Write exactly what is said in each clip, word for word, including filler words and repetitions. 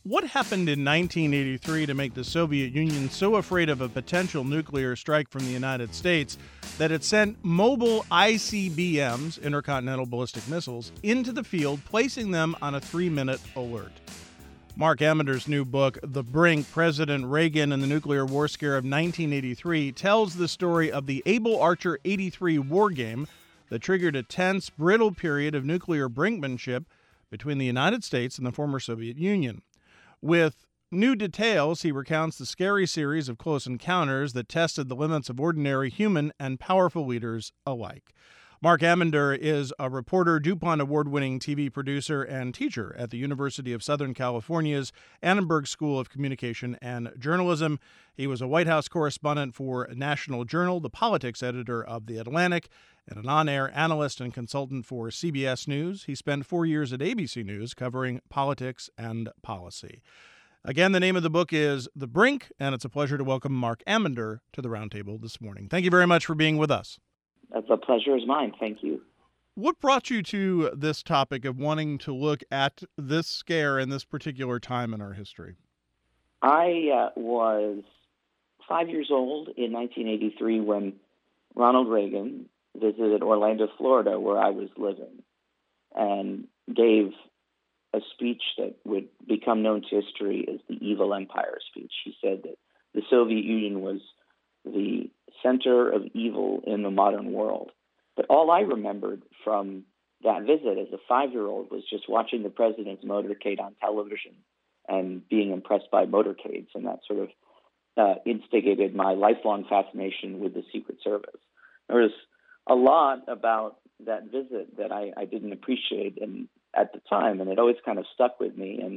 What happened in nineteen eighty-three to make the Soviet Union so afraid of a potential nuclear strike from the United States that it sent mobile I C B Ms, intercontinental ballistic missiles, into the field, placing them on a three-minute alert? Mark Amender's new book, The Brink, President Reagan and the Nuclear War Scare of nineteen eighty-three, tells the story of the Able Archer eighty-three war game that triggered a tense, brittle period of nuclear brinkmanship between the United States and the former Soviet Union. With new details, he recounts the scary series of close encounters that tested the limits of ordinary human and powerful leaders alike. Mark Amender is a reporter, DuPont award-winning T V producer, and teacher at the University of Southern California's Annenberg School of Communication and Journalism. He was a White House correspondent for National Journal, the politics editor of The Atlantic, and an on-air analyst and consultant for C B S News. He spent four years at A B C News covering politics and policy. Again, the name of the book is The Brink, and it's a pleasure to welcome Mark Amender to the Roundtable this morning. Thank you very much for being with us. The pleasure is mine. Thank you. What brought you to this topic of wanting to look at this scare in this particular time in our history? I uh, was five years old in nineteen eighty-three when Ronald Reagan visited Orlando, Florida, where I was living, and gave a speech that would become known to history as the Evil Empire speech. He said that the Soviet Union was the center of evil in the modern world. But all I remembered from that visit as a five-year-old was just watching the president's motorcade on television and being impressed by motorcades, and that sort of uh, instigated my lifelong fascination with the Secret Service. There was a lot about that visit that I, I didn't appreciate and, at the time, and it always kind of stuck with me. And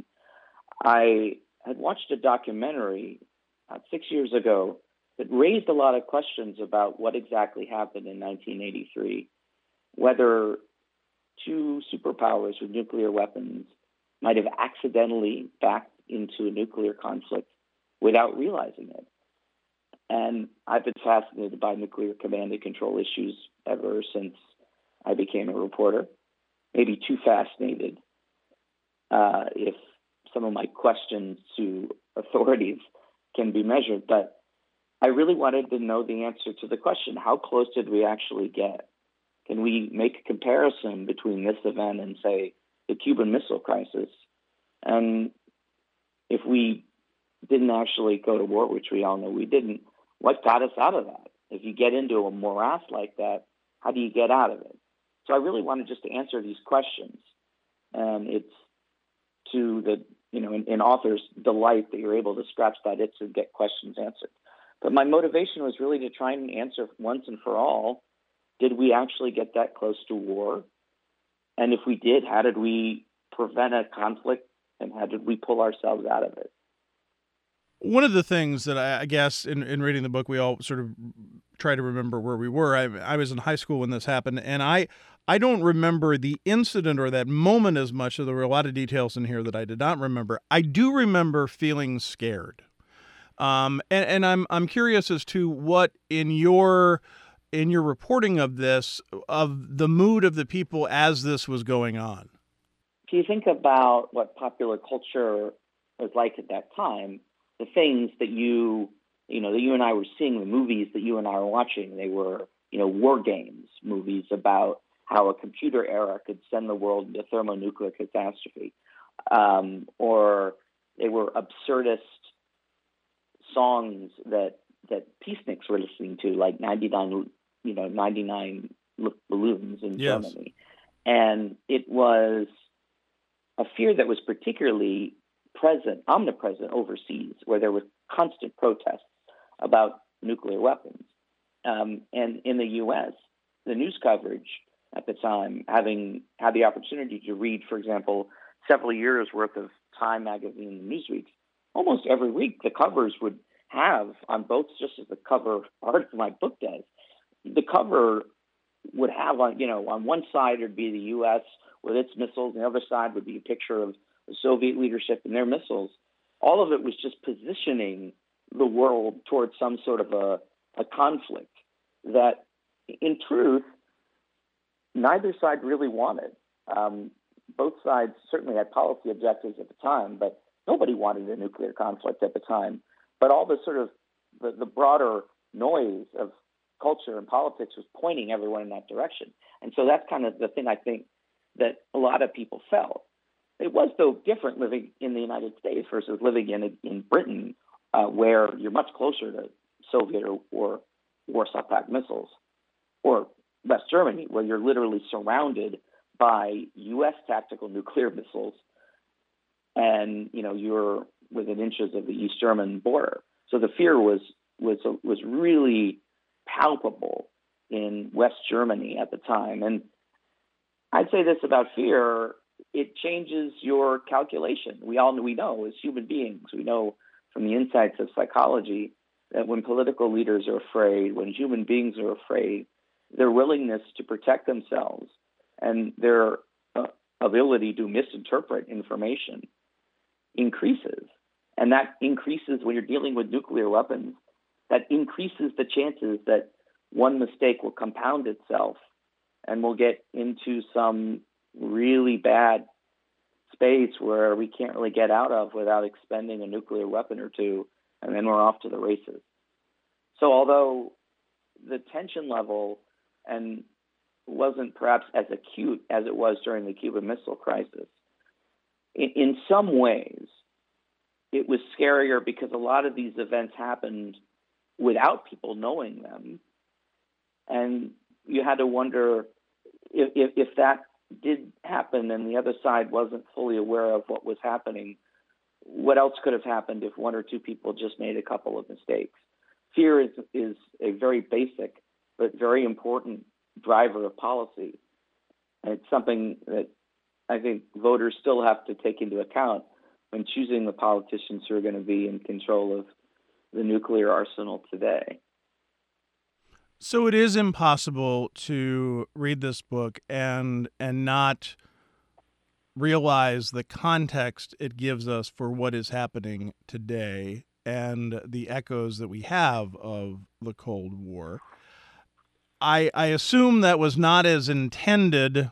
I had watched a documentary uh, six years ago that raised a lot of questions about what exactly happened in nineteen eighty-three, whether two superpowers with nuclear weapons might have accidentally backed into a nuclear conflict without realizing it. And I've been fascinated by nuclear command and control issues ever since I became a reporter, maybe too fascinated uh, if some of my questions to authorities can be measured. But I really wanted to know the answer to the question, how close did we actually get? Can we make a comparison between this event and, say, the Cuban Missile Crisis? And if we didn't actually go to war, which we all know we didn't, what got us out of that? If you get into a morass like that, how do you get out of it? So I really wanted just to answer these questions. And it's to the, you know, in, in authors' delight that you're able to scratch that itch and get questions answered. But my motivation was really to try and answer once and for all, did we actually get that close to war? And if we did, how did we prevent a conflict, and how did we pull ourselves out of it? One of the things that I, I guess in, in reading the book, we all sort of try to remember where we were. I, I was in high school when this happened, and I I don't remember the incident or that moment as much, so there were a lot of details in here that I did not remember. I do remember feeling scared. Um, and, and I'm I'm curious as to what in your in your reporting of this, of the mood of the people as this was going on. If you think about what popular culture was like at that time, the things that you you know that you and I were seeing, the movies that you and I were watching, they were you know war games, movies about how a computer era could send the world into thermonuclear catastrophe, um, or they were absurdist songs that that peaceniks were listening to, like ninety-nine, you know, ninety-nine balloons in Yes. Germany, and it was a fear that was particularly present, omnipresent overseas, where there were constant protests about nuclear weapons. Um, and in the U S, the news coverage at the time, having had the opportunity to read, for example, several years worth of Time magazine and Newsweek, almost every week the covers would have on both, just as the cover art of my book does, the cover would have on, you know, on one side would be the U S with its missiles, and the other side would be a picture of the Soviet leadership and their missiles. All of it was just positioning the world towards some sort of a, a conflict that, in truth, neither side really wanted. Um, both sides certainly had policy objectives at the time, but nobody wanted a nuclear conflict at the time, but all the sort of the, the broader noise of culture and politics was pointing everyone in that direction. And so that's kind of the thing I think that a lot of people felt. It was, though, different living in the United States versus living in in Britain, uh, where you're much closer to Soviet or, or Warsaw Pact missiles, or West Germany, where you're literally surrounded by U S tactical nuclear missiles, and you know you're within inches of the East German border. So the fear was was was really palpable in West Germany at the time. And I'd say this about fear: it changes your calculation. We all we know as human beings, we know from the insights of psychology that when political leaders are afraid, when human beings are afraid, their willingness to protect themselves and their uh, ability to misinterpret information increases. And that increases when you're dealing with nuclear weapons. That increases the chances that one mistake will compound itself and we'll get into some really bad space where we can't really get out of without expending a nuclear weapon or two, and then we're off to the races. So although the tension level and wasn't perhaps as acute as it was during the Cuban Missile Crisis, in, in some ways it was scarier because a lot of these events happened without people knowing them. And you had to wonder if, if, if that did happen and the other side wasn't fully aware of what was happening, what else could have happened if one or two people just made a couple of mistakes? Fear is, is a very basic but very important driver of policy. And it's something that I think voters still have to take into account when choosing the politicians who are going to be in control of the nuclear arsenal today. So it is impossible to read this book and and not realize the context it gives us for what is happening today and the echoes that we have of the Cold War. I I assume that was not as intended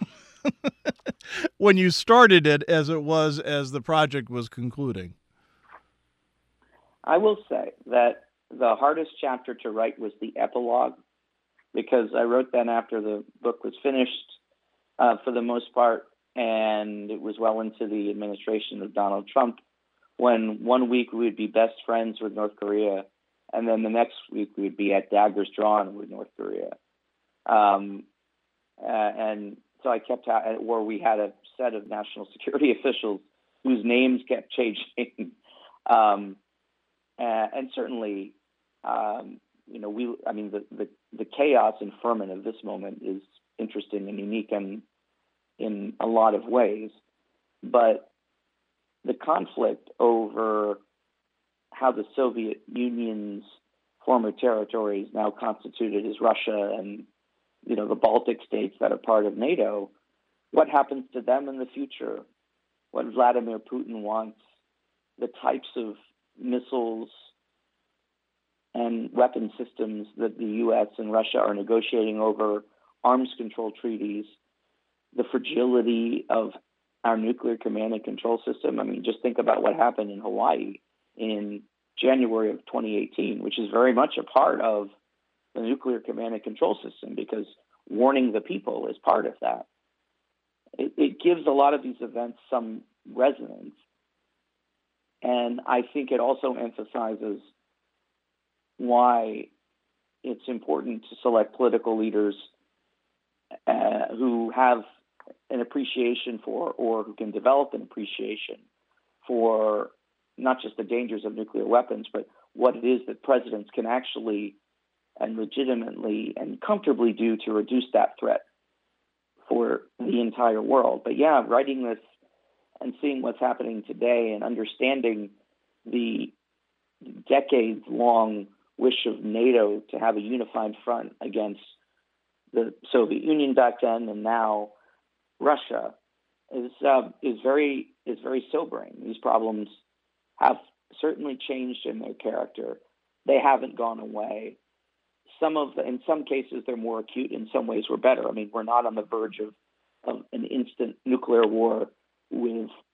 when you started it as it was as the project was concluding. I will say that the hardest chapter to write was the epilogue, because I wrote that after the book was finished uh, for the most part, and it was well into the administration of Donald Trump, when one week we would be best friends with North Korea, and then the next week we would be at daggers drawn with North Korea. Um, uh, and so I kept, ha- or we had a set of national security officials whose names kept changing. um, uh, and certainly, Um, you know, we, I mean, the, the, the chaos and ferment of this moment is interesting and unique and in a lot of ways. But the conflict over how the Soviet Union's former territories, now constituted as Russia and, you know, the Baltic states that are part of NATO, what happens to them in the future, what Vladimir Putin wants, the types of missiles and weapon systems that the U S and Russia are negotiating over, arms control treaties, the fragility of our nuclear command and control system. I mean, just think about what happened in Hawaii in January of twenty eighteen, which is very much a part of the nuclear command and control system, because warning the people is part of that. It, it gives a lot of these events some resonance. And I think it also emphasizes why it's important to select political leaders uh, who have an appreciation for, or who can develop an appreciation for, not just the dangers of nuclear weapons, but what it is that presidents can actually and legitimately and comfortably do to reduce that threat for the entire world. But yeah, writing this and seeing what's happening today and understanding the decades-long wish of NATO to have a unified front against the Soviet Union back then and now Russia is uh, is very is very sobering. These problems have certainly changed in their character. They haven't gone away. Some of the, in some cases they're more acute. In some ways we're better. I mean, we're not on the verge of, of an instant nuclear war with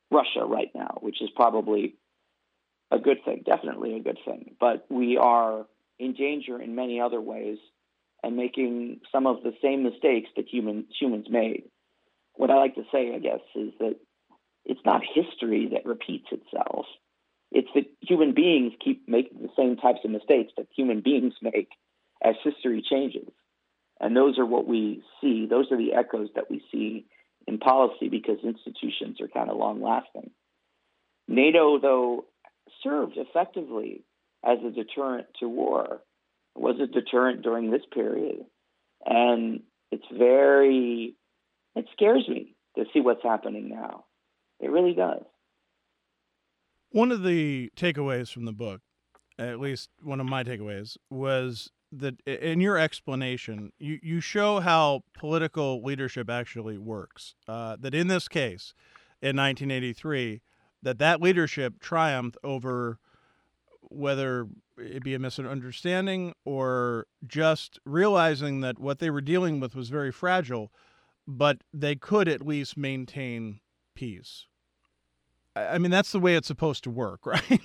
Russia right now, which is probably a good thing, definitely a good thing. But we are in danger in many other ways and making some of the same mistakes that human, humans made. What I like to say, I guess, is that it's not history that repeats itself. It's that human beings keep making the same types of mistakes that human beings make as history changes. And those are what we see. Those are the echoes that we see in policy because institutions are kind of long-lasting. NATO, though, served effectively as a deterrent to war. It was a deterrent during this period. And it's very, it scares me to see what's happening now. It really does. One of the takeaways from the book, at least one of my takeaways, was that in your explanation, you, you show how political leadership actually works. Uh, that in this case, in nineteen eighty-three, that that leadership triumphed over whether it be a misunderstanding or just realizing that what they were dealing with was very fragile, but they could at least maintain peace. I mean, that's the way it's supposed to work, right?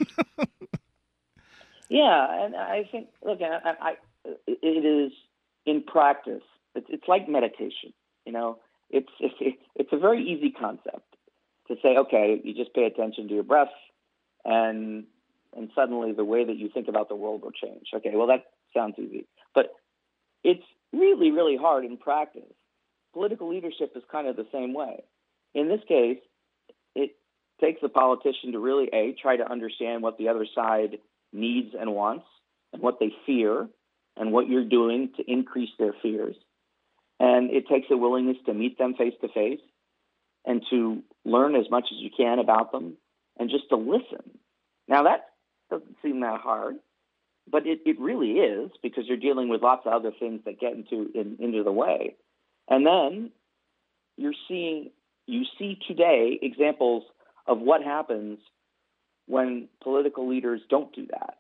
Yeah, and I think, look, I, I, it is in practice. It's, it's like meditation. You know, it's, it's it's a very easy concept to say. Okay, you just pay attention to your breath, and and suddenly the way that you think about the world will change. Okay, well that sounds easy, but it's really really hard in practice. Political leadership is kind of the same way. In this case, it takes the politician to really a try to understand what the other side needs and wants, and what they fear, and what you're doing to increase their fears. And it takes a willingness to meet them face to face and to learn as much as you can about them and just to listen. Now, that doesn't seem that hard, but it, it really is, because you're dealing with lots of other things that get into in, into the way. And then you're seeing, you see today examples of what happens when political leaders don't do that.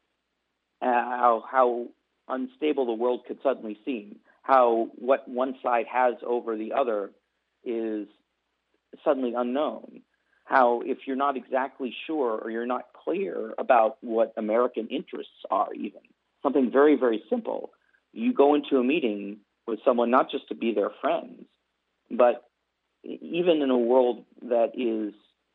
Uh, how, how unstable the world could suddenly seem. How what one side has over the other is suddenly unknown. How if you're not exactly sure or you're not clear about what American interests are, even something very, very simple, you go into a meeting with someone not just to be their friends, but even in a world that is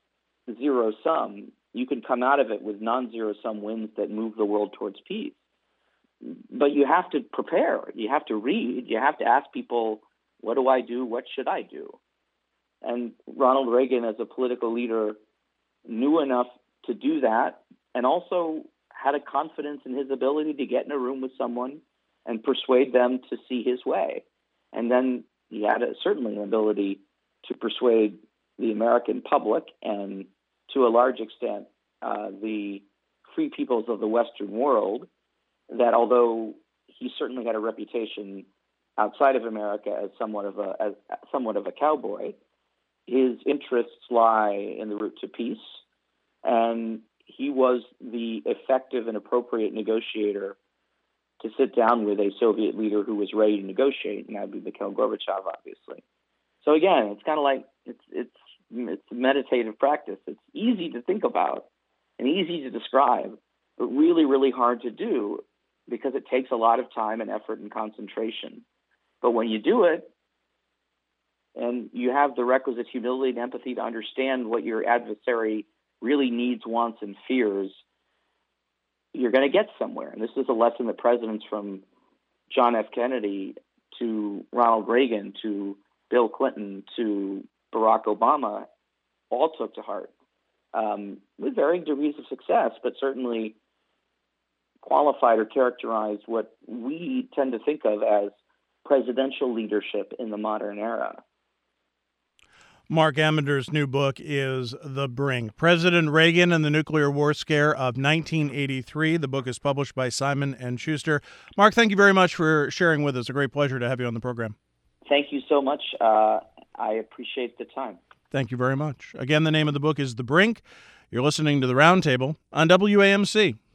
zero sum, you can come out of it with non-zero sum wins that move the world towards peace. But you have to prepare. You have to read. You have to ask people, what do I do? What should I do? And Ronald Reagan, as a political leader, knew enough to do that, and also had a confidence in his ability to get in a room with someone and persuade them to see his way. And then he had a, certainly an ability to persuade the American public and, to a large extent, uh, the free peoples of the Western world, that although he certainly had a reputation outside of America as somewhat of a as somewhat of a cowboy, his interests lie in the route to peace, and he was the effective and appropriate negotiator to sit down with a Soviet leader who was ready to negotiate, and that would be Mikhail Gorbachev, obviously. So again, it's kind of like it's it's it's a meditative practice. It's easy to think about and easy to describe, but really, really hard to do because it takes a lot of time and effort and concentration. But when you do it, and you have the requisite humility and empathy to understand what your adversary really needs, wants, and fears, you're going to get somewhere. And this is a lesson that presidents from John F. Kennedy to Ronald Reagan to Bill Clinton to Barack Obama all took to heart, um, with varying degrees of success, but certainly qualified or characterized what we tend to think of as presidential leadership in the modern era. Mark Amender's new book is The Brink, President Reagan and the Nuclear War Scare of nineteen eighty-three. The book is published by Simon and Schuster. Mark, thank you very much for sharing with us. A great pleasure to have you on the program. Thank you so much. Uh, I appreciate the time. Thank you very much. Again, the name of the book is The Brink. You're listening to The Roundtable on W A M C.